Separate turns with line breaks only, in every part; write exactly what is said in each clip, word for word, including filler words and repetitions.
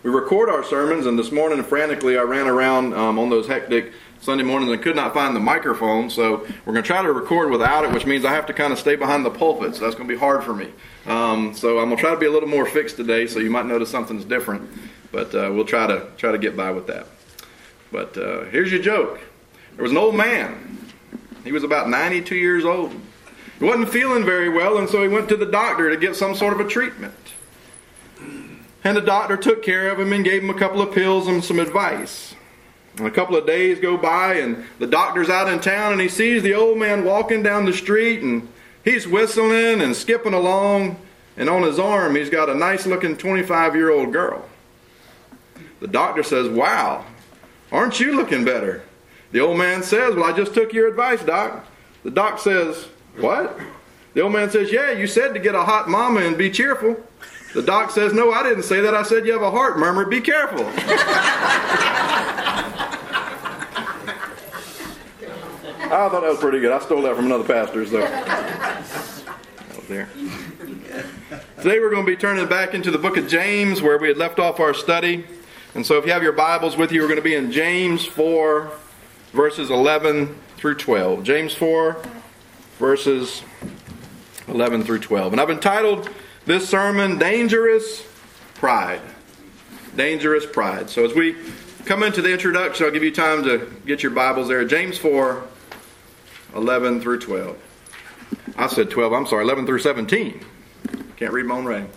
we record our sermons, and this morning frantically I ran around um, on those hectic Sunday mornings and could not find the microphone, so we're going to try to record without it, which means I have to kind of stay behind the pulpit, so that's going to be hard for me. Um, so I'm going to try to be a little more fixed today, so you might notice something's different, but uh, we'll try to try to get by with that. But uh, here's your joke. There was an old man. He was about ninety-two years old. He wasn't feeling very well, and so he went to the doctor to get some sort of a treatment. And the doctor took care of him and gave him a couple of pills and some advice. And a couple of days go by, and the doctor's out in town, and he sees the old man walking down the street, and he's whistling and skipping along, and on his arm he's got a nice-looking twenty-five-year-old girl. The doctor says, "Wow, aren't you looking better?" The old man says, "Well, I just took your advice, Doc." The doc says, "What?" The old man says, "Yeah, you said to get a hot mama and be cheerful." The doc says, "No, I didn't say that. I said you have a heart murmur. Be careful." I thought that was pretty good. I stole that from another pastor. So that was there. Today we're going to be turning back into the book of James, where we had left off our study. And so if you have your Bibles with you, we're going to be in James four, verses eleven through twelve. James four, verses eleven through twelve. And I've entitled this sermon, Dangerous Pride. Dangerous Pride. So as we come into the introduction, I'll give you time to get your Bibles there. James four, eleven through twelve. I said twelve, I'm sorry, eleven through seventeen. Can't read my own writing.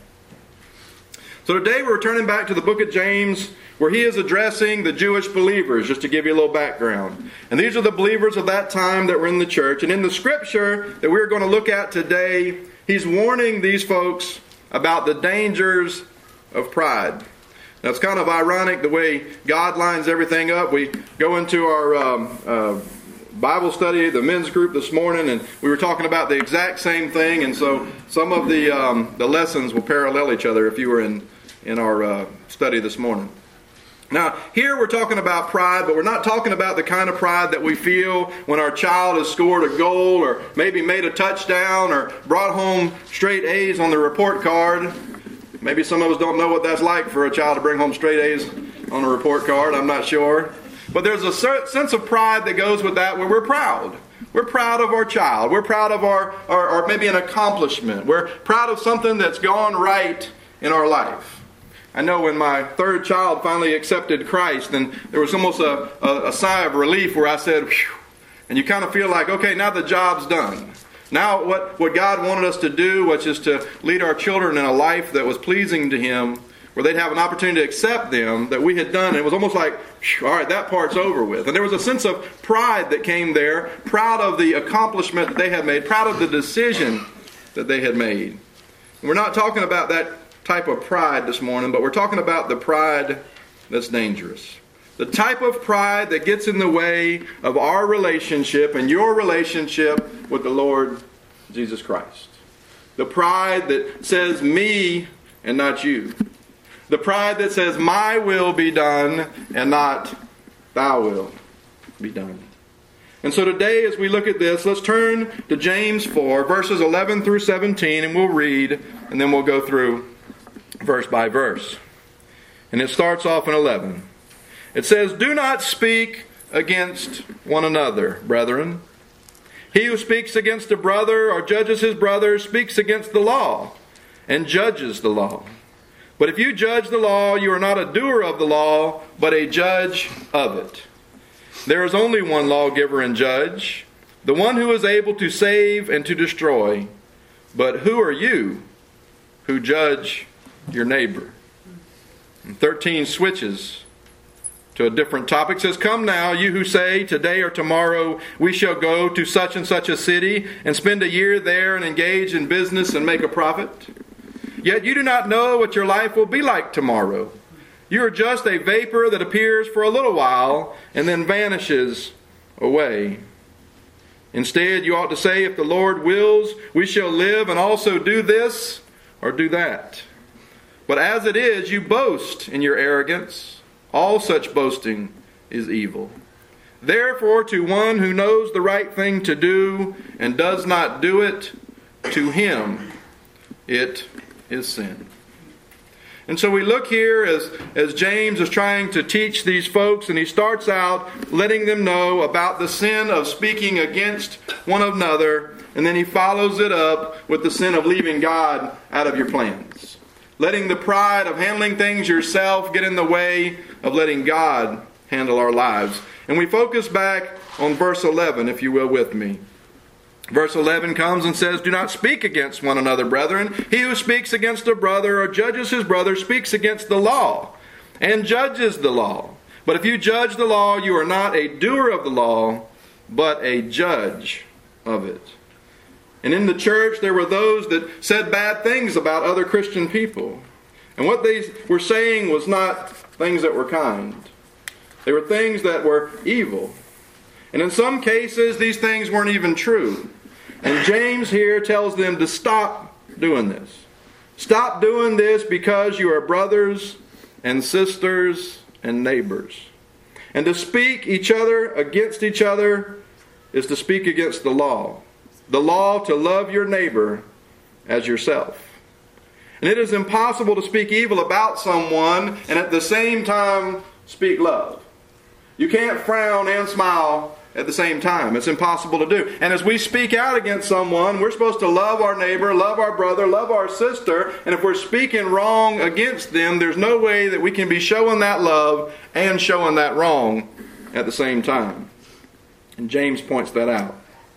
So today we're turning back to the book of James, where he is addressing the Jewish believers, just to give you a little background. And these are the believers of that time that were in the church. And in the scripture that we're going to look at today, he's warning these folks about the dangers of pride. Now, it's kind of ironic the way God lines everything up. We go into our um, uh, Bible study, the men's group this morning, and we were talking about the exact same thing. And so some of the um, the lessons will parallel each other if you were in, in our uh, study this morning. Now, here we're talking about pride, but we're not talking about the kind of pride that we feel when our child has scored a goal or maybe made a touchdown or brought home straight A's on the report card. Maybe some of us don't know what that's like for a child to bring home straight A's on a report card. I'm not sure. But there's a sense of pride that goes with that where we're proud. We're proud of our child. We're proud of our, or, or maybe an accomplishment. We're proud of something that's gone right in our life. I know when my third child finally accepted Christ, then there was almost a, a, a sigh of relief where I said, "Phew," and you kind of feel like, okay, now the job's done. Now what, what God wanted us to do, which is to lead our children in a life that was pleasing to Him, where they'd have an opportunity to accept them, that we had done. And it was almost like, all right, that part's over with. And there was a sense of pride that came there, proud of the accomplishment that they had made, proud of the decision that they had made. And we're not talking about that type of pride this morning, but we're talking about the pride that's dangerous. The type of pride that gets in the way of our relationship and your relationship with the Lord Jesus Christ. The pride that says me and not you. The pride that says my will be done and not thy will be done. And so today as we look at this, let's turn to James four, verses eleven through seventeen, and we'll read, and then we'll go through verse by verse. And it starts off in eleven. It says, "Do not speak against one another, brethren. He who speaks against a brother or judges his brother speaks against the law and judges the law. But if you judge the law, you are not a doer of the law, but a judge of it. There is only one lawgiver and judge, the one who is able to save and to destroy. But who are you who judge your neighbor?" And thirteen switches to a different topic. It says, "Come now, you who say, today or tomorrow we shall go to such and such a city and spend a year there and engage in business and make a profit. Yet you do not know what your life will be like tomorrow. You are just a vapor that appears for a little while and then vanishes away. Instead, you ought to say, if the Lord wills, we shall live and also do this or do that. But as it is, you boast in your arrogance. All such boasting is evil. Therefore, to one who knows the right thing to do and does not do it, to him it is sin." And so we look here as, as James is trying to teach these folks, and he starts out letting them know about the sin of speaking against one another, and then he follows it up with the sin of leaving God out of your plans. Letting the pride of handling things yourself get in the way of letting God handle our lives. And we focus back on verse eleven, if you will, with me. Verse eleven comes and says, "Do not speak against one another, brethren. He who speaks against a brother or judges his brother speaks against the law and judges the law. But if you judge the law, you are not a doer of the law, but a judge of it." And in the church, there were those that said bad things about other Christian people. And what they were saying was not things that were kind. They were things that were evil. And in some cases, these things weren't even true. And James here tells them to stop doing this. Stop doing this because you are brothers and sisters and neighbors. And to speak each other against each other is to speak against the law. The law to love your neighbor as yourself. And it is impossible to speak evil about someone and at the same time speak love. You can't frown and smile at the same time. It's impossible to do. And as we speak out against someone, we're supposed to love our neighbor, love our brother, love our sister. And if we're speaking wrong against them, there's no way that we can be showing that love and showing that wrong at the same time. And James points that out.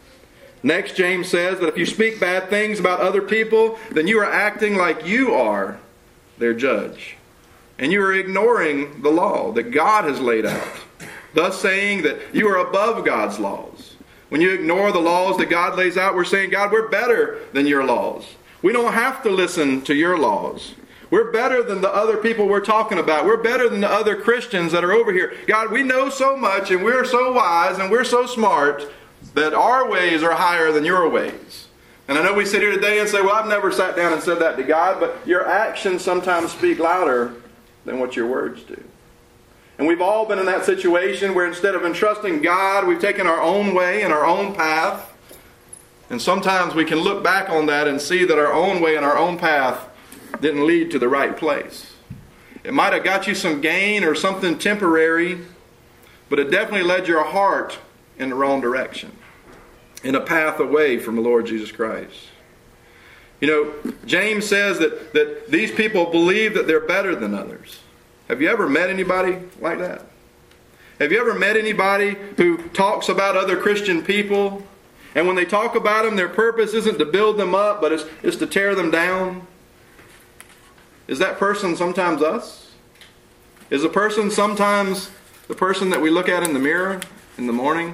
Next, James says that if you speak bad things about other people, then you are acting like you are their judge. And you are ignoring the law that God has laid out, thus saying that you are above God's laws. When you ignore the laws that God lays out, we're saying, God, we're better than your laws. We don't have to listen to your laws. We're better than the other people we're talking about. We're better than the other Christians that are over here. God, we know so much and we're so wise and we're so smart that our ways are higher than your ways. And I know we sit here today and say, well, I've never sat down and said that to God, but your actions sometimes speak louder than what your words do. And we've all been in that situation where instead of entrusting God, we've taken our own way and our own path. And sometimes we can look back on that and see that our own way and our own path didn't lead to the right place. It might have got you some gain or something temporary, but it definitely led your heart in the wrong direction, in a path away from the Lord Jesus Christ. You know, James says that, that these people believe that they're better than others. Have you ever met anybody like that? Have you ever met anybody who talks about other Christian people, and when they talk about them, their purpose isn't to build them up, but it's, it's to tear them down? Is that person sometimes us? Is a person sometimes the person that we look at in the mirror in the morning?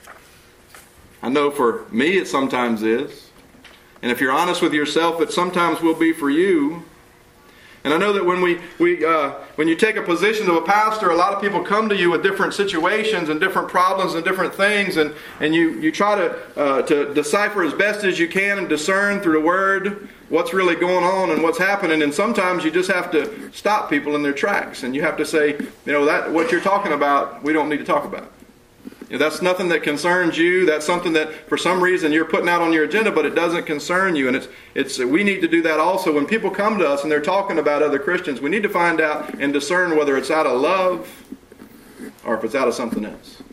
I know for me it sometimes is. And if you're honest with yourself, it sometimes will be for you. And I know that when we, we uh, when you take a position of a pastor, a lot of people come to you with different situations and different problems and different things, and, and you, you try to, uh, to decipher as best as you can and discern through the Word what's really going on and what's happening. And sometimes you just have to stop people in their tracks, and you have to say, you know, that what you're talking about, we don't need to talk about. You know, that's nothing that concerns you. That's something that for some reason you're putting out on your agenda, but it doesn't concern you. And it's it's we need to do that also. When people come to us and they're talking about other Christians, we need to find out and discern whether it's out of love or if it's out of something else.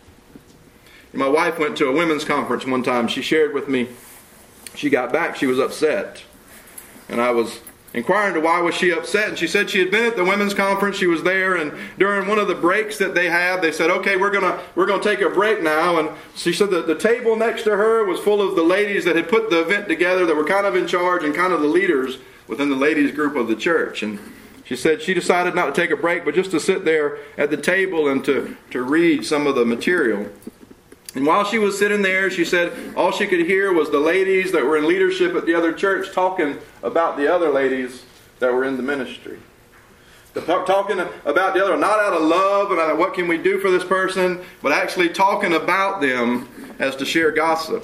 My wife went to a women's conference one time. She shared with me, she got back, she was upset. And I was inquiring to why was she upset, and she said she had been at the women's conference. She was there, and during one of the breaks that they had, they said, okay, we're gonna we're gonna take a break now. And she said that the table next to her was full of the ladies that had put the event together, that were kind of in charge and kind of the leaders within the ladies group of the church. And she said she decided not to take a break, but just to sit there at the table and to, to read some of the material. And while she was sitting there, she said all she could hear was the ladies that were in leadership at the other church talking about the other ladies that were in the ministry. The, talking about the other, not out of love and out of what can we do for this person, but actually talking about them as to share gossip.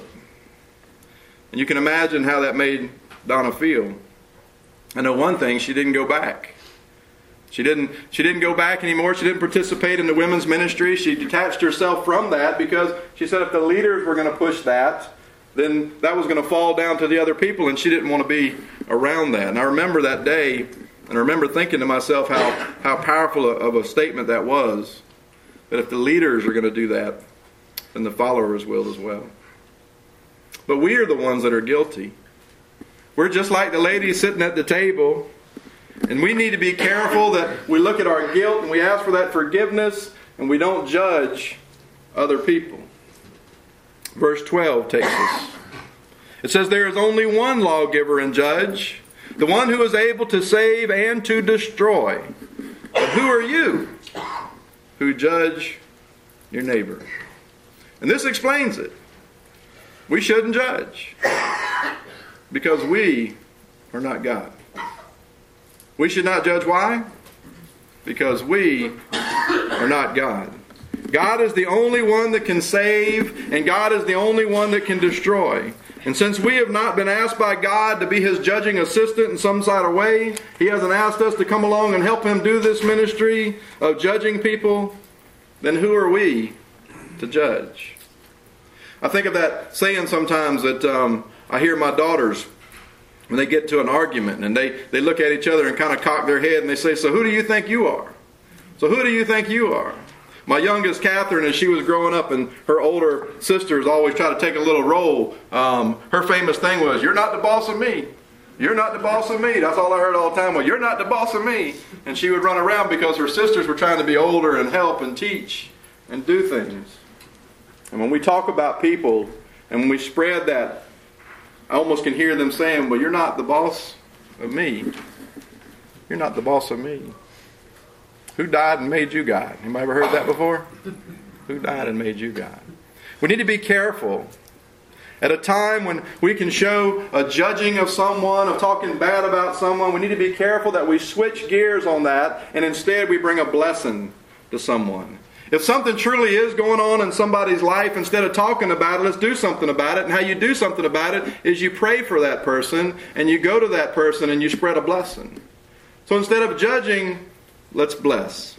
And you can imagine how that made Donna feel. I know one thing, she didn't go back. She didn't, she didn't go back anymore. She didn't participate in the women's ministry. She detached herself from that because she said if the leaders were going to push that, then that was going to fall down to the other people, and she didn't want to be around that. And I remember that day And I remember thinking to myself how, how powerful of a statement that was. That if the leaders are going to do that, then the followers will as well. But we are the ones that are guilty. We're just like the lady sitting at the table. And we need to be careful that we look at our guilt and we ask for that forgiveness and we don't judge other people. Verse twelve takes us. It says, there is only one lawgiver and judge, the one who is able to save and to destroy. But who are you who judge your neighbor? And this explains it. We shouldn't judge because we are not God. We should not judge. Why? Because we are not God. God is the only one that can save, and God is the only one that can destroy. And since we have not been asked by God to be His judging assistant in some sort of way, He hasn't asked us to come along and help Him do this ministry of judging people, then who are we to judge? I think of that saying sometimes that um, I hear my daughters when they get to an argument and they, they look at each other and kind of cock their head and they say, so who do you think you are? So who do you think you are? My youngest, Catherine, as she was growing up and her older sisters always try to take a little role, um, her famous thing was, you're not the boss of me. You're not the boss of me. That's all I heard all the time. Well, you're not the boss of me. And she would run around because her sisters were trying to be older and help and teach and do things. And when we talk about people and when we spread that, I almost can hear them saying, well, you're not the boss of me. You're not the boss of me. Who died and made you God? Anybody ever heard that before? Who died and made you God? We need to be careful. At a time when we can show a judging of someone, of talking bad about someone, we need to be careful that we switch gears on that and instead we bring a blessing to someone. If something truly is going on in somebody's life, instead of talking about it, let's do something about it. And how you do something about it is you pray for that person and you go to that person and you spread a blessing. So instead of judging, let's bless.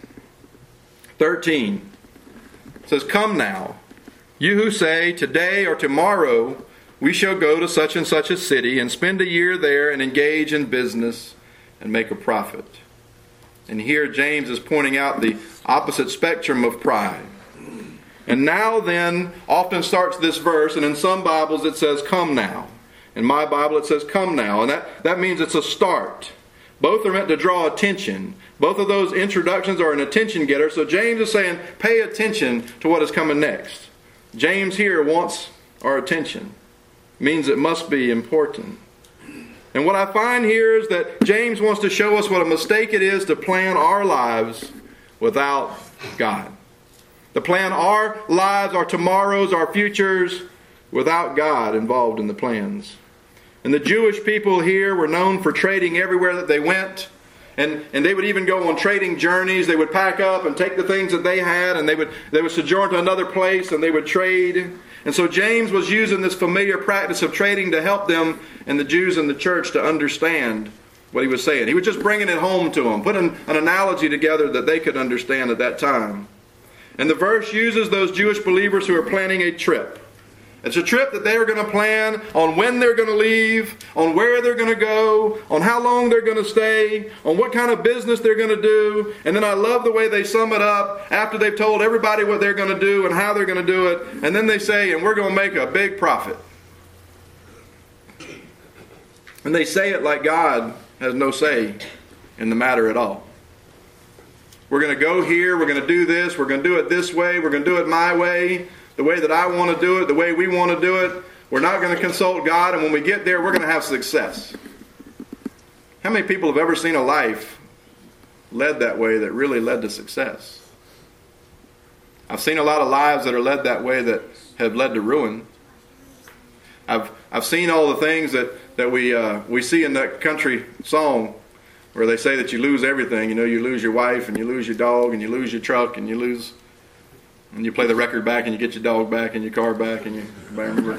thirteen says, come now, you who say, today or tomorrow we shall go to such and such a city and spend a year there and engage in business and make a profit. And here James is pointing out the opposite spectrum of pride. And now then often starts this verse, and in some Bibles it says, come now. In my Bible it says, come now. And that, that means it's a start. Both are meant to draw attention. Both of those introductions are an attention getter. So James is saying, pay attention to what is coming next. James here wants our attention. It means it must be important. And what I find here is that James wants to show us what a mistake it is to plan our lives without God. To plan our lives, our tomorrows, our futures without God involved in the plans. And the Jewish people here were known for trading everywhere that they went. And, and they would even go on trading journeys. They would pack up and take the things that they had, and they would, they would sojourn to another place and they would trade. And so James was using this familiar practice of trading to help them and the Jews in the church to understand what he was saying. He was just bringing it home to them, putting an analogy together that they could understand at that time. And the verse uses those Jewish believers who are planning a trip. It's a trip that they are going to plan on when they're going to leave, on where they're going to go, on how long they're going to stay, on what kind of business they're going to do. And then I love the way they sum it up after they've told everybody what they're going to do and how they're going to do it. And then they say, and we're going to make a big profit. And they say it like God has no say in the matter at all. We're going to go here, we're going to do this, we're going to do it this way, we're going to do it my way. The way that I want to do it, the way we want to do it. We're not going to consult God, and when we get there, we're going to have success. How many people have ever seen a life led that way that really led to success? I've seen a lot of lives that are led that way that have led to ruin. I've I've seen all the things that, that we uh, we see in that country song where they say that you lose everything. You know, you lose your wife, and you lose your dog, and you lose your truck, and you lose... And you play the record back and you get your dog back and your car back and you remember.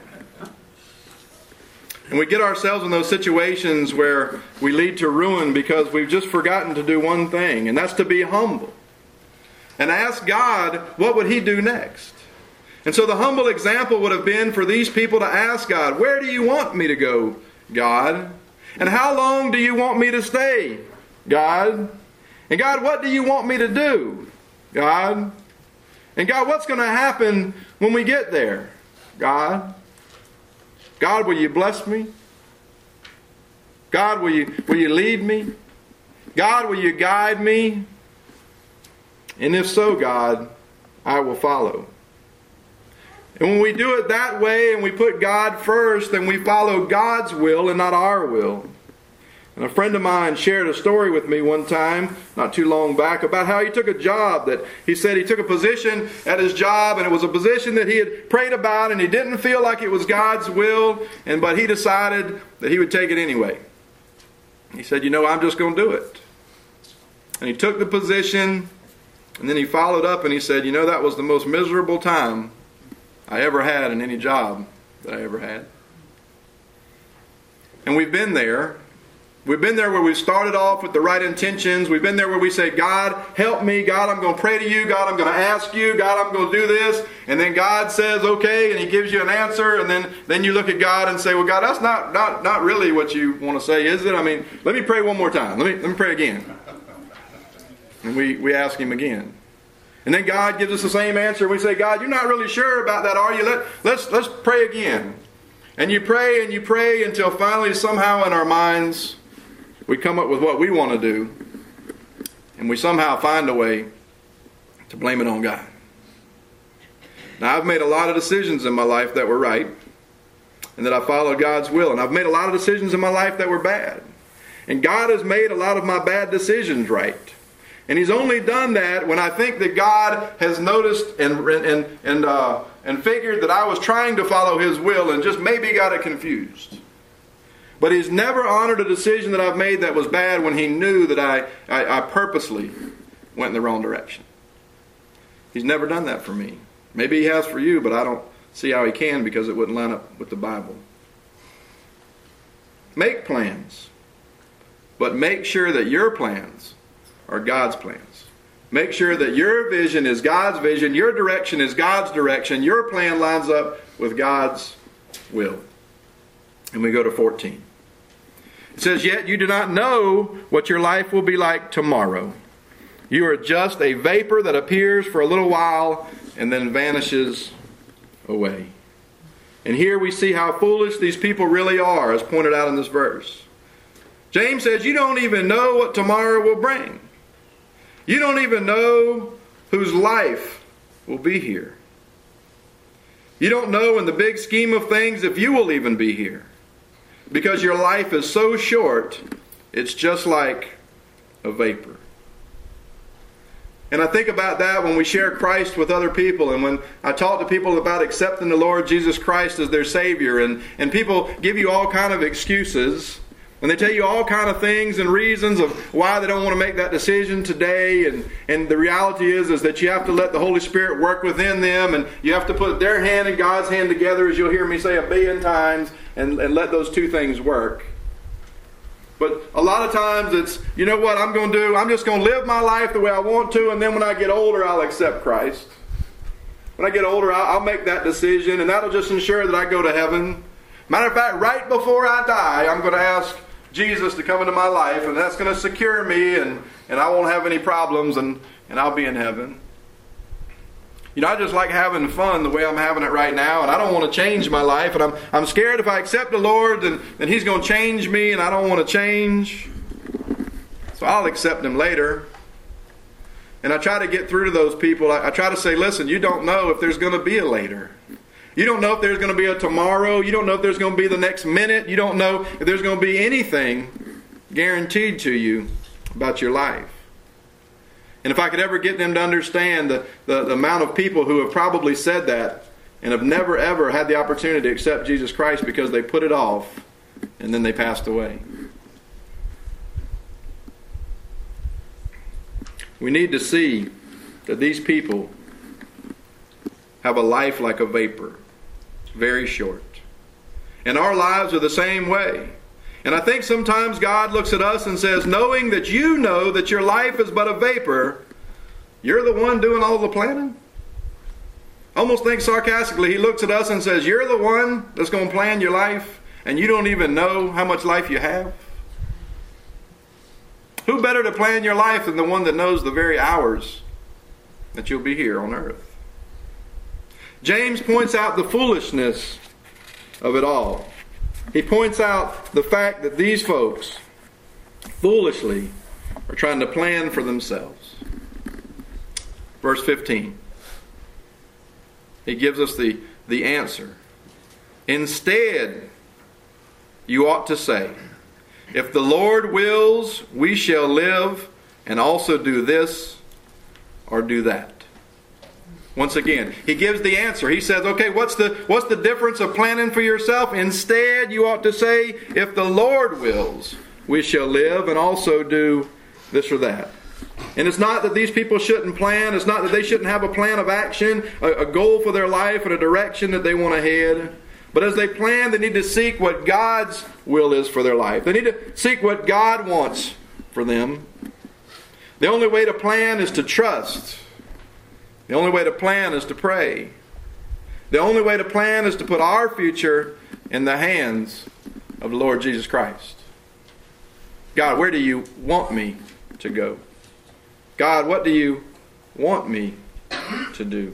And we get ourselves in those situations where we lead to ruin because we've just forgotten to do one thing, and that's to be humble. And ask God, what would He do next? And so the humble example would have been for these people to ask God, where do you want me to go, God? And how long do you want me to stay, God? And God, what do you want me to do, God? And God, what's going to happen when we get there, God? God, will you bless me? God, will you, will you lead me? God, will you guide me? And if so, God, I will follow. And when we do it that way and we put God first, then we follow God's will and not our will. And a friend of mine shared a story with me one time, not too long back, about how he took a job that he said he took a position at his job, and it was a position that he had prayed about, and he didn't feel like it was God's will, and but he decided that he would take it anyway. He said, you know, I'm just going to do it. And he took the position, and then he followed up and he said, you know, that was the most miserable time I ever had in any job that I ever had. And we've been there. We've been there where we started off with the right intentions. We've been there where we say, God, help me. God, I'm going to pray to you. God, I'm going to ask you. God, I'm going to do this. And then God says, okay, and He gives you an answer. And then, then you look at God and say, well, God, that's not, not, not really what you want to say, is it? I mean, let me pray one more time. Let me, let me pray again. And we, we ask Him again. And then God gives us the same answer. We say, God, you're not really sure about that, are you? Let, let's, let's pray again. And you pray and you pray until finally somehow in our minds we come up with what we want to do. And we somehow find a way to blame it on God. Now, I've made a lot of decisions in my life that were right. And that I followed God's will. And I've made a lot of decisions in my life that were bad. And God has made a lot of my bad decisions right. And He's only done that when I think that God has noticed and and and uh, and figured that I was trying to follow His will and just maybe got it confused. But He's never honored a decision that I've made that was bad when He knew that I, I, I purposely went in the wrong direction. He's never done that for me. Maybe He has for you, but I don't see how He can because it wouldn't line up with the Bible. Make plans, but make sure that your plans are God's plans. Make sure that your vision is God's vision, your direction is God's direction, your plan lines up with God's will. And we go to fourteen. It says, yet you do not know what your life will be like tomorrow. You are just a vapor that appears for a little while and then vanishes away. And here we see how foolish these people really are, as pointed out in this verse. James says, you don't even know what tomorrow will bring. You don't even know whose life will be here. You don't know in the big scheme of things if you will even be here. Because your life is so short, it's just like a vapor. And I think about that when we share Christ with other people, and when I talk to people about accepting the Lord Jesus Christ as their Savior, and, and people give you all kind of excuses, and they tell you all kind of things and reasons of why they don't want to make that decision today. And, and the reality is, is that you have to let the Holy Spirit work within them, and you have to put their hand and God's hand together, as you'll hear me say a billion times, and, and let those two things work. But a lot of times it's, you know what I'm going to do? I'm just going to live my life the way I want to, and then when I get older, I'll accept Christ. When I get older, I'll, I'll make that decision, and that'll just ensure that I go to heaven. Matter of fact, right before I die, I'm going to ask Jesus to come into my life, and that's going to secure me, and, and I won't have any problems, and, and I'll be in heaven. You know, I just like having fun the way I'm having it right now, and I don't want to change my life, and I'm I'm scared if I accept the Lord, then, then He's going to change me, and I don't want to change. So I'll accept Him later. And I try to get through to those people. I, I try to say, listen, you don't know if there's going to be a later. You don't know if there's going to be a tomorrow. You don't know if there's going to be the next minute. You don't know if there's going to be anything guaranteed to you about your life. And if I could ever get them to understand the, the, the amount of people who have probably said that and have never ever had the opportunity to accept Jesus Christ because they put it off and then they passed away. We need to see that these people have a life like a vapor, very short. And our lives are the same way. And I think sometimes God looks at us and says, knowing that you know that your life is but a vapor, you're the one doing all the planning? I almost think sarcastically, He looks at us and says, you're the one that's going to plan your life, and you don't even know how much life you have? Who better to plan your life than the one that knows the very hours that you'll be here on earth? James points out the foolishness of it all. He points out the fact that these folks foolishly are trying to plan for themselves. Verse fifteen. He gives us the, the answer. Instead, you ought to say, if the Lord wills, we shall live and also do this or do that. Once again, he gives the answer. He says, okay, what's the, what's the difference of planning for yourself? Instead, you ought to say, if the Lord wills, we shall live and also do this or that. And it's not that these people shouldn't plan. It's not that they shouldn't have a plan of action, a, a goal for their life and a direction that they want to head. But as they plan, they need to seek what God's will is for their life. They need to seek what God wants for them. The only way to plan is to trust. The only way to plan is to pray. The only way to plan is to put our future in the hands of the Lord Jesus Christ. God, where do you want me to go? God, what do you want me to do?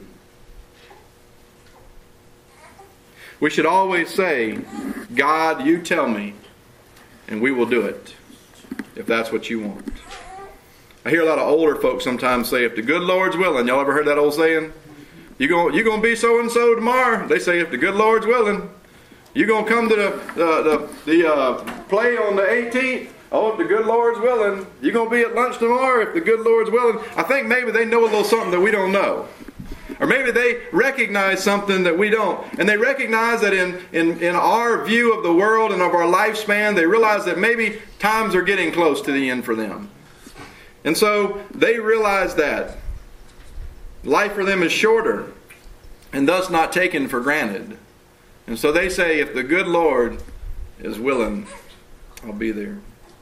We should always say, God, you tell me, and we will do it, if that's what you want. I hear a lot of older folks sometimes say, if the good Lord's willing. Y'all ever heard that old saying? You're going you gonna be so-and-so tomorrow? They say, if the good Lord's willing. You're going to come to the, the, the, the uh, play on the eighteenth? Oh, if the good Lord's willing. You're going to be at lunch tomorrow? If the good Lord's willing. I think maybe they know a little something that we don't know. Or maybe they recognize something that we don't. And they recognize that in, in, in our view of the world and of our lifespan, they realize that maybe times are getting close to the end for them. And so they realize that life for them is shorter and thus not taken for granted. And so they say, if the good Lord is willing, I'll be there.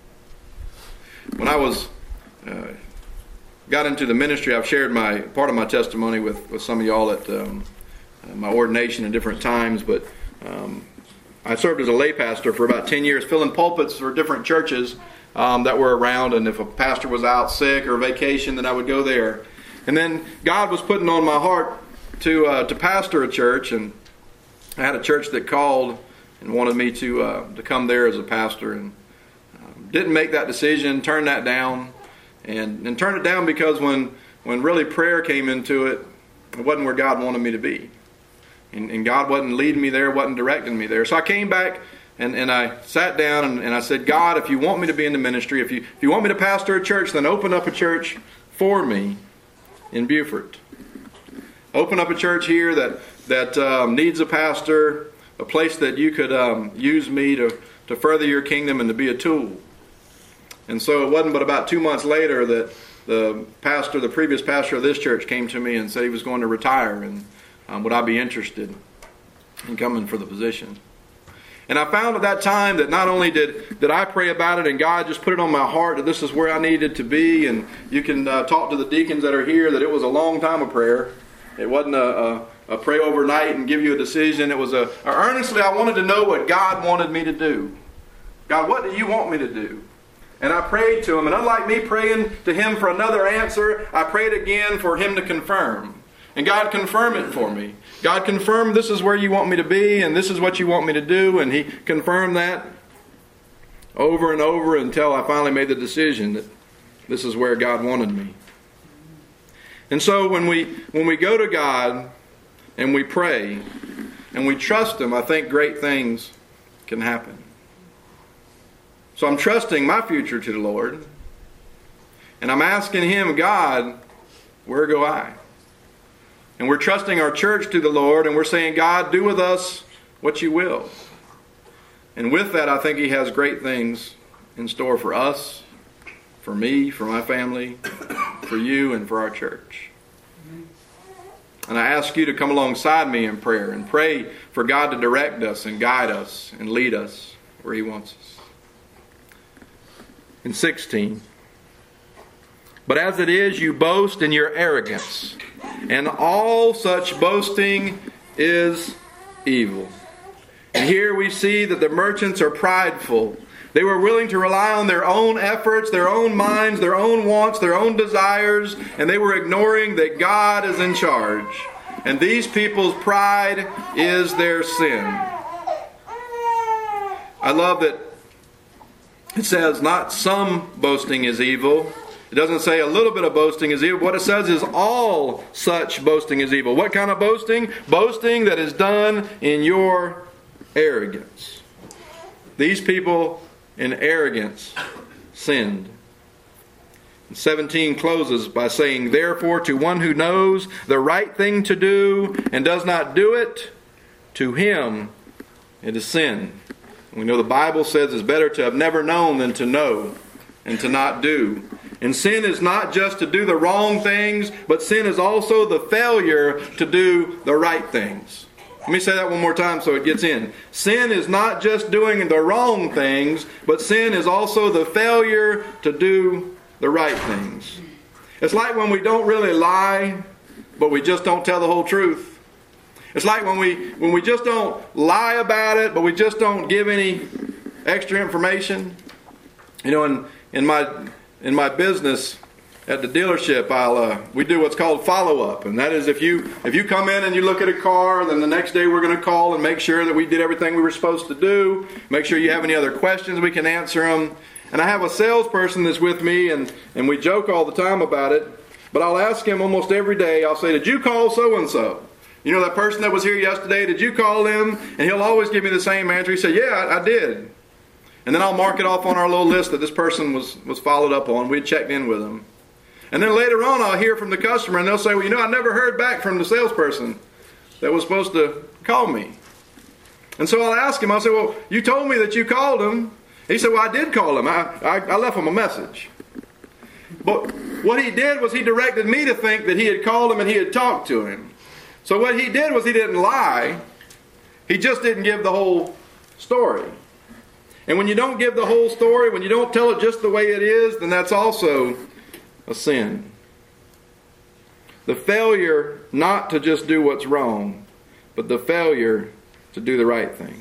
When I was uh, got into the ministry, I've shared my part of my testimony with, with some of y'all at um, uh, my ordination at different times, but um, I served as a lay pastor for about ten years, filling pulpits for different churches um, that were around, and if a pastor was out sick or vacation, then I would go there. And then God was putting on my heart to uh, to pastor a church, and I had a church that called and wanted me to uh, to come there as a pastor, and um, didn't make that decision, turned that down. And, and turned it down because when, when really prayer came into it, it wasn't where God wanted me to be. And, and God wasn't leading me there, wasn't directing me there. So I came back and, and I sat down and, and I said, God, if you want me to be in the ministry, if you, if you want me to pastor a church, then open up a church for me in Beaufort. Open up a church here that, that um, needs a pastor, a place that you could um, use me to, to further your kingdom and to be a tool. And so it wasn't but about two months later that the pastor, the previous pastor of this church, came to me and said he was going to retire, and um, would I be interested in coming for the position. And I found at that time that not only did, did I pray about it and God just put it on my heart that this is where I needed to be, and you can uh, talk to the deacons that are here that it was a long time of prayer. It wasn't a, a, a pray overnight and give you a decision. It was a, a earnestly I wanted to know what God wanted me to do. God, what do you want me to do? And I prayed to him, and unlike me praying to him for another answer, I prayed again for him to confirm. And God confirmed it for me. God confirmed this is where you want me to be, and this is what you want me to do, and he confirmed that over and over until I finally made the decision that this is where God wanted me. And so when we when we go to God and we pray and we trust him, I think great things can happen. So I'm trusting my future to the Lord. And I'm asking him, God, where go I? And we're trusting our church to the Lord. And we're saying, God, do with us what you will. And with that, I think he has great things in store for us, for me, for my family, for you, and for our church. And I ask you to come alongside me in prayer and pray for God to direct us and guide us and lead us where he wants us. In sixteen, but as it is, you boast in your arrogance, and all such boasting is evil. And here we see that the merchants are prideful. They were willing to rely on their own efforts, their own minds, their own wants, their own desires, and they were ignoring that God is in charge. And these people's pride is their sin. I love that it says not some boasting is evil. It doesn't say a little bit of boasting is evil. What it says is all such boasting is evil. What kind of boasting? Boasting that is done in your arrogance. These people in arrogance sinned. seventeen closes by saying, therefore, to one who knows the right thing to do and does not do it, to him it is sin. We know the Bible says it's better to have never known than to know and to not do. And sin is not just to do the wrong things, but sin is also the failure to do the right things. Let me say that one more time so it gets in. Sin is not just doing the wrong things, but sin is also the failure to do the right things. It's like when we don't really lie, but we just don't tell the whole truth. It's like when we when we just don't lie about it, but we just don't give any extra information. You know, in in my in my business at the dealership, I'll uh, we do what's called follow-up, and that is if you if you come in and you look at a car, then the next day we're going to call and make sure that we did everything we were supposed to do. Make sure you have any other questions, we can answer them. And I have a salesperson that's with me, and and we joke all the time about it. But I'll ask him almost every day. I'll say, "Did you call so and so? You know that person that was here yesterday? Did you call them?" And he'll always give me the same answer. He said, "Yeah, I, I did." And then I'll mark it off on our little list that this person was was followed up on. We checked in with them. And then later on, I'll hear from the customer, and they'll say, "Well, you know, I never heard back from the salesperson that was supposed to call me." And so I'll ask him, I'll say, "Well, you told me that you called him." He said, "Well, I did call him. I, I, I left him a message." But what he did was he directed me to think that he had called him and he had talked to him. So what he did was he didn't lie. He just didn't give the whole story. And when you don't give the whole story, when you don't tell it just the way it is, then that's also a sin. The failure not to just do what's wrong, but the failure to do the right thing.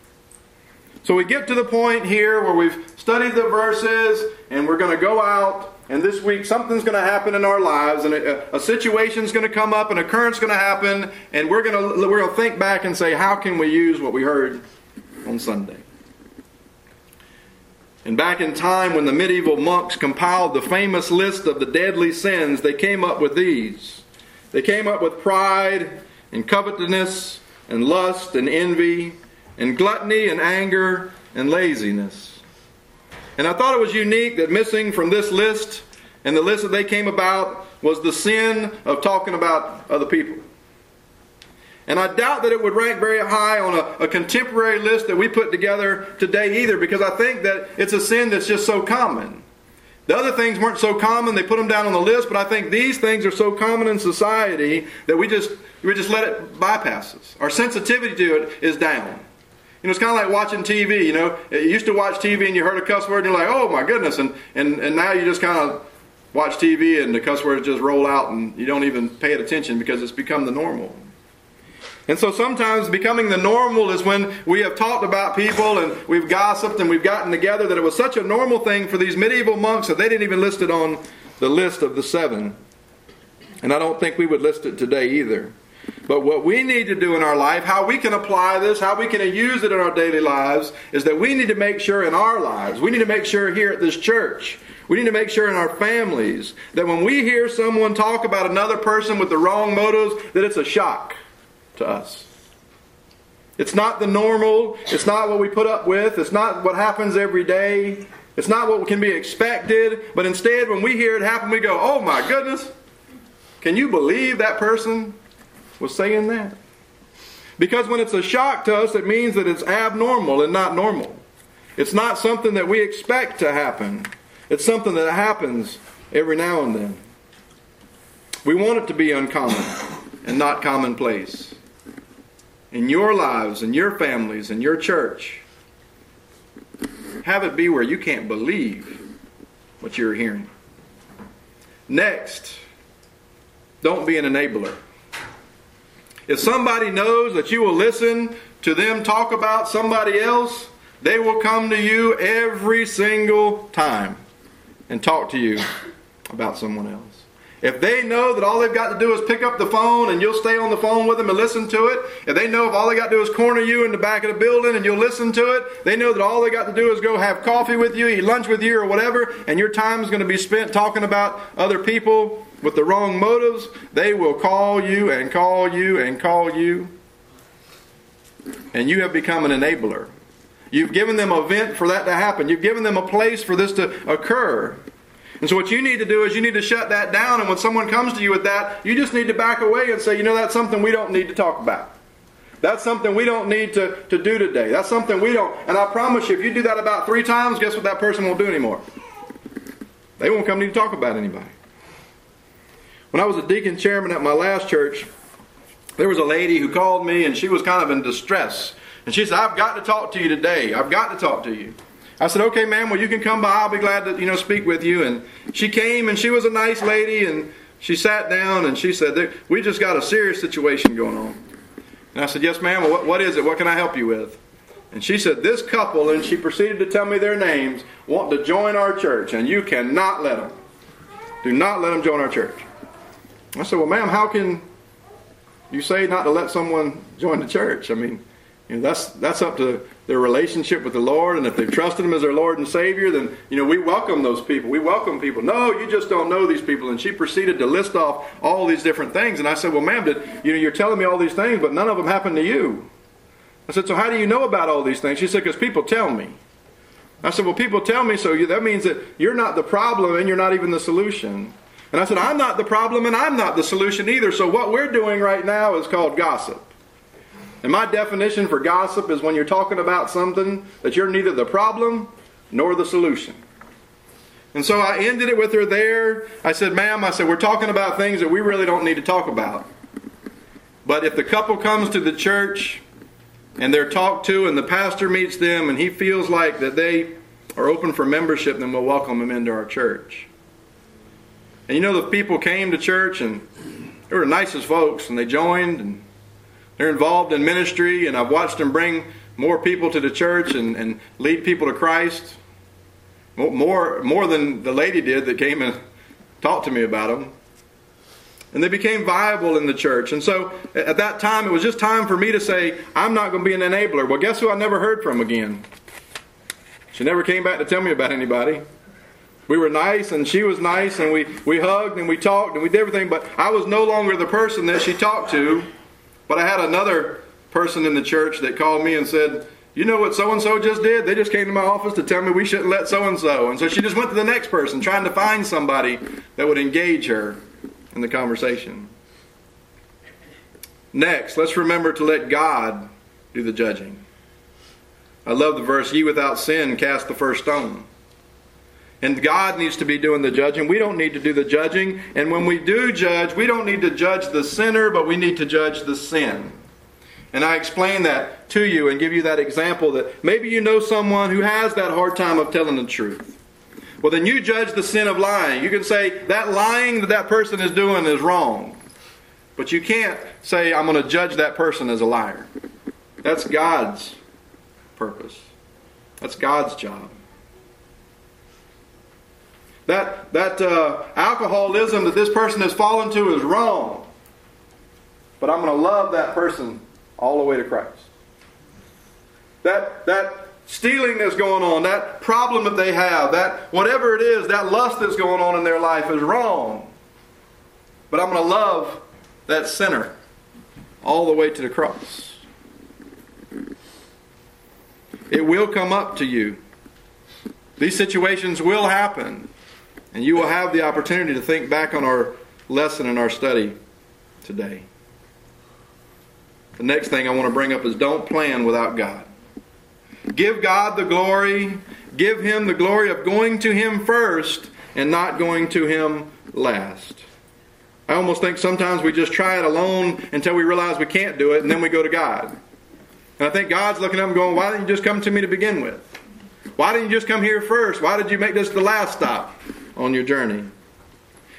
So we get to the point here where we've studied the verses and we're going to go out, and this week something's going to happen in our lives, and a, a situation's going to come up, an occurrence going to happen, and we're going to we're going to think back and say, how can we use what we heard on Sunday? And back in time when the medieval monks compiled the famous list of the deadly sins, they came up with these. They came up with pride and covetousness and lust and envy and gluttony and anger and laziness. And I thought it was unique that missing from this list and the list that they came about was the sin of talking about other people. And I doubt that it would rank very high on a, a contemporary list that we put together today either, because I think that it's a sin that's just so common. The other things weren't so common, they put them down on the list, but I think these things are so common in society that we just we just let it bypass us. Our sensitivity to it is down. You know, it's kind of like watching T V, you know. You used to watch T V and you heard a cuss word and you're like, oh my goodness, and, and, and now you just kind of watch T V and the cuss words just roll out and you don't even pay it attention because it's become the normal. And so sometimes becoming the normal is when we have talked about people and we've gossiped and we've gotten together that it was such a normal thing for these medieval monks that they didn't even list it on the list of the seven. And I don't think we would list it today either. But what we need to do in our life, how we can apply this, how we can use it in our daily lives, is that we need to make sure in our lives, we need to make sure here at this church, we need to make sure in our families, that when we hear someone talk about another person with the wrong motives, that it's a shock to us. It's not the normal. It's not what we put up with. It's not what happens every day. It's not what can be expected. But instead, when we hear it happen, we go, oh my goodness, can you believe that person was saying that? Because when it's a shock to us, it means that it's abnormal and not normal. It's not something that we expect to happen. It's something that happens every now and then. We want it to be uncommon and not commonplace. In your lives, in your families, in your church, have it be where you can't believe what you're hearing. Next, don't be an enabler. If somebody knows that you will listen to them talk about somebody else, They will come to you every single time and talk to you about someone else. If they know that all they've got to do is pick up the phone and you'll stay on the phone with them and listen to it, if they know if all they got to do is corner you in the back of the building and you'll listen to it, they know that all they got to do is go have coffee with you, eat lunch with you or whatever, and your time is going to be spent talking about other people with the wrong motives, they will call you and call you and call you. And you have become an enabler. You've given them a vent for that to happen. You've given them a place for this to occur. And so what you need to do is you need to shut that down, and when someone comes to you with that, you just need to back away and say, you know, that's something we don't need to talk about. That's something we don't need to, to do today. That's something we don't. And I promise you, if you do that about three times, guess what that person won't do anymore? They won't come to you to talk about anybody. When I was a deacon chairman at my last church, there was a lady who called me, and she was kind of in distress. And she said, I've got to talk to you today. I've got to talk to you. I said, okay, ma'am, well, you can come by. I'll be glad to, you know, speak with you. And she came, and she was a nice lady, and she sat down, and she said, we just got a serious situation going on. And I said, yes, ma'am, well, what, what is it? What can I help you with? And she said, this couple, and she proceeded to tell me their names, want to join our church, and you cannot let them. Do not let them join our church. I said, well, ma'am, how can you say not to let someone join the church? I mean, you know, that's that's up to their relationship with the Lord, and if they've trusted Him as their Lord and Savior, then, you know, we welcome those people. We welcome people. No, you just don't know these people. And she proceeded to list off all these different things. And I said, well, ma'am, did, you know, you're telling me all these things, but none of them happened to you. I said, so how do you know about all these things? She said, because people tell me. I said, well, people tell me, so you, that means that you're not the problem and you're not even the solution. And I said, I'm not the problem and I'm not the solution either. So what we're doing right now is called gossip. And my definition for gossip is when you're talking about something that you're neither the problem nor the solution. And so I ended it with her there. I said, ma'am, I said, we're talking about things that we really don't need to talk about. But if the couple comes to the church and they're talked to and the pastor meets them and he feels like that they are open for membership, then we'll welcome them into our church. And you know, the people came to church and they were the nicest folks, and they joined and they're involved in ministry, and I've watched them bring more people to the church and, and lead people to Christ. More, more than the lady did that came and talked to me about them. And they became viable in the church. And so at that time, it was just time for me to say, I'm not going to be an enabler. Well, guess who I never heard from again? She never came back to tell me about anybody. We were nice, and she was nice, and we, we hugged, and we talked, and we did everything. But I was no longer the person that she talked to. But I had another person in the church that called me and said, you know what so-and-so just did? They just came to my office to tell me we shouldn't let so-and-so. And so she just went to the next person, trying to find somebody that would engage her in the conversation. Next, let's remember to let God do the judging. I love the verse, ye without sin cast the first stone. And God needs to be doing the judging. We don't need to do the judging. And when we do judge, we don't need to judge the sinner, but we need to judge the sin. And I explain that to you and give you that example that maybe you know someone who has that hard time of telling the truth. Well, then you judge the sin of lying. You can say that lying that that person is doing is wrong. But you can't say, I'm going to judge that person as a liar. That's God's purpose. That's God's job. That that uh, alcoholism that this person has fallen to is wrong. But I'm going to love that person all the way to Christ. That that stealing that's going on, that problem that they have, that whatever it is, that lust that's going on in their life is wrong. But I'm going to love that sinner all the way to the cross. It will come up to you. These situations will happen. And you will have the opportunity to think back on our lesson and our study today. The next thing I want to bring up is don't plan without God. Give God the glory. Give Him the glory of going to Him first and not going to Him last. I almost think sometimes we just try it alone until we realize we can't do it, and then we go to God. And I think God's looking at them going, why didn't you just come to me to begin with? Why didn't you just come here first? Why did you make this the last stop on your journey?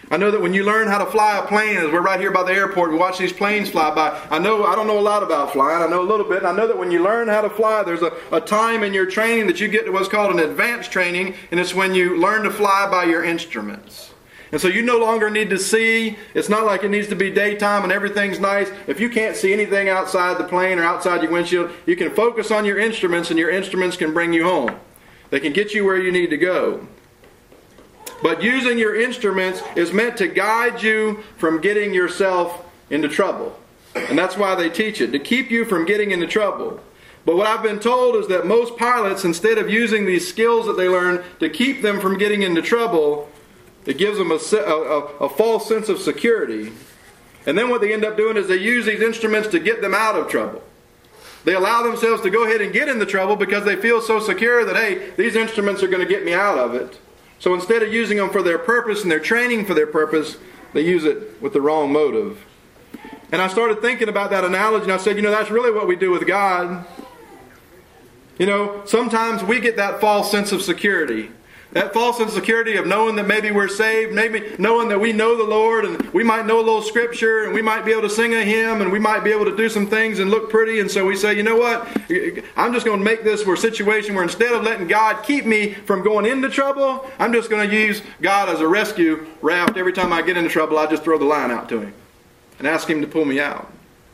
I know that when you learn how to fly a plane, as we're right here by the airport, we watch these planes fly by. I know I don't know a lot about flying. I know a little bit. And I know that when you learn how to fly, there's a, a time in your training that you get to what's called an advanced training, and it's when you learn to fly by your instruments. And so you no longer need to see. It's not like it needs to be daytime and everything's nice. If you can't see anything outside the plane or outside your windshield, you can focus on your instruments, and your instruments can bring you home. They can get you where you need to go. But using your instruments is meant to guide you from getting yourself into trouble. And that's why they teach it, to keep you from getting into trouble. But what I've been told is that most pilots, instead of using these skills that they learn to keep them from getting into trouble, it gives them a, a, a false sense of security. And then what they end up doing is they use these instruments to get them out of trouble. They allow themselves to go ahead and get into trouble because they feel so secure that, hey, these instruments are going to get me out of it. So instead of using them for their purpose and their training for their purpose, they use it with the wrong motive. And I started thinking about that analogy, and I said, you know, that's really what we do with God. You know, sometimes we get that false sense of security. That false sense of security of knowing that maybe we're saved, maybe knowing that we know the Lord, and we might know a little scripture, and we might be able to sing a hymn, and we might be able to do some things and look pretty. And so we say, you know what? I'm just going to make this a situation where instead of letting God keep me from going into trouble, I'm just going to use God as a rescue raft. Every time I get into trouble, I just throw the line out to Him and ask Him to pull me out.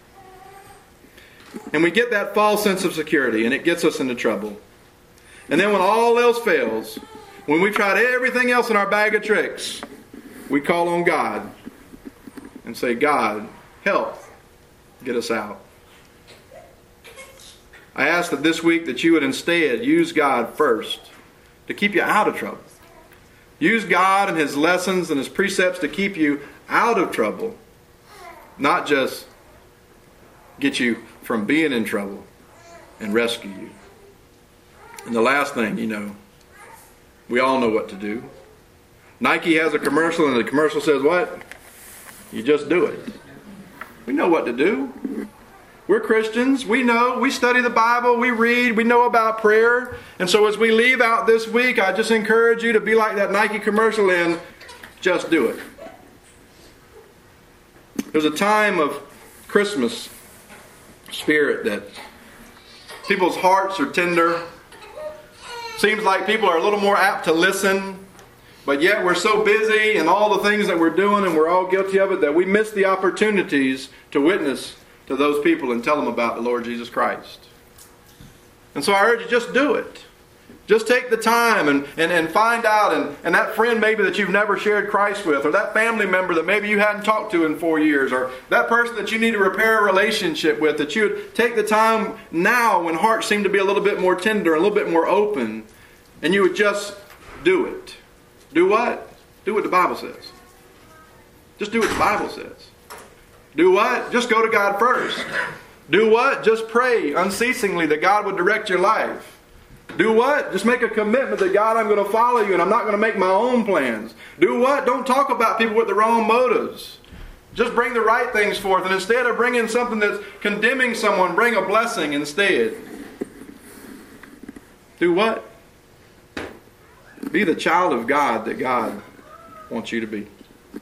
And we get that false sense of security, and it gets us into trouble. And then when all else fails, when we tried everything else in our bag of tricks, we call on God and say, God, help get us out. I ask that this week that you would instead use God first to keep you out of trouble. Use God and His lessons and His precepts to keep you out of trouble, not just get you from being in trouble and rescue you. And the last thing, you know, we all know what to do. Nike has a commercial, and the commercial says what? You just do it. We know what to do. We're Christians. We know. We study the Bible. We read. We know about prayer. And so as we leave out this week, I just encourage you to be like that Nike commercial and just do it. There's a time of Christmas spirit that people's hearts are tender. Seems like people are a little more apt to listen, but yet we're so busy in all the things that we're doing, and we're all guilty of it, that we miss the opportunities to witness to those people and tell them about the Lord Jesus Christ. And so I urge you, just do it. Just take the time and, and, and find out, and, and that friend maybe that you've never shared Christ with, or that family member that maybe you hadn't talked to in four years, or that person that you need to repair a relationship with, that you would take the time now when hearts seem to be a little bit more tender, a little bit more open, and you would just do it. Do what? Do what the Bible says. Just do what the Bible says. Do what? Just go to God first. Do what? Just pray unceasingly that God would direct your life. Do what? Just make a commitment that God, I'm going to follow you and I'm not going to make my own plans. Do what? Don't talk about people with the wrong motives. Just bring the right things forth, and instead of bringing something that's condemning someone, bring a blessing instead. Do what? Be the child of God that God wants you to be.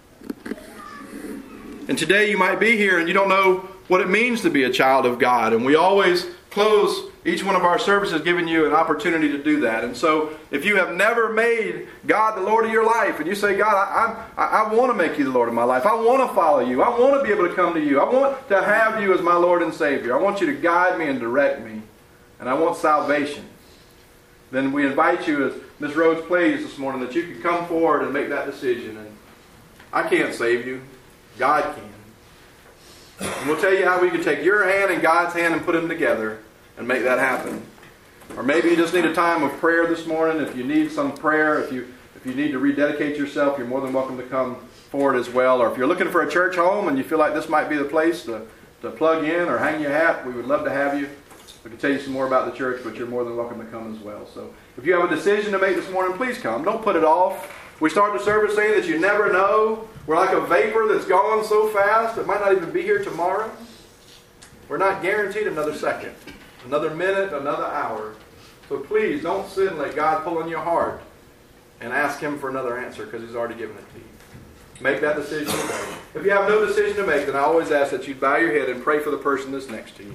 And today you might be here and you don't know what it means to be a child of God. And we always close each one of our services giving you an opportunity to do that. And so if you have never made God the Lord of your life, and you say, God, I, I, I want to make you the Lord of my life. I want to follow you. I want to be able to come to you. I want to have you as my Lord and Savior. I want you to guide me and direct me. And I want salvation. Then we invite you, as Miss Rhodes plays this morning, that you can come forward and make that decision. And I can't save you. God can. And we'll tell you how we can take your hand and God's hand and put them together and make that happen. Or maybe you just need a time of prayer this morning. If you need some prayer, if you if you need to rededicate yourself, you're more than welcome to come forward as well. Or if you're looking for a church home and you feel like this might be the place to, to plug in or hang your hat, we would love to have you. We can tell you some more about the church, but you're more than welcome to come as well. So if you have a decision to make this morning, please come. Don't put it off. We start the service saying that you never know. We're like a vapor that's gone so fast it might not even be here tomorrow. We're not guaranteed another second, another minute, another hour. So please don't sit and let God pull on your heart and ask Him for another answer, because He's already given it to you. Make that decision today. If you have no decision to make, then I always ask that you bow your head and pray for the person that's next to you.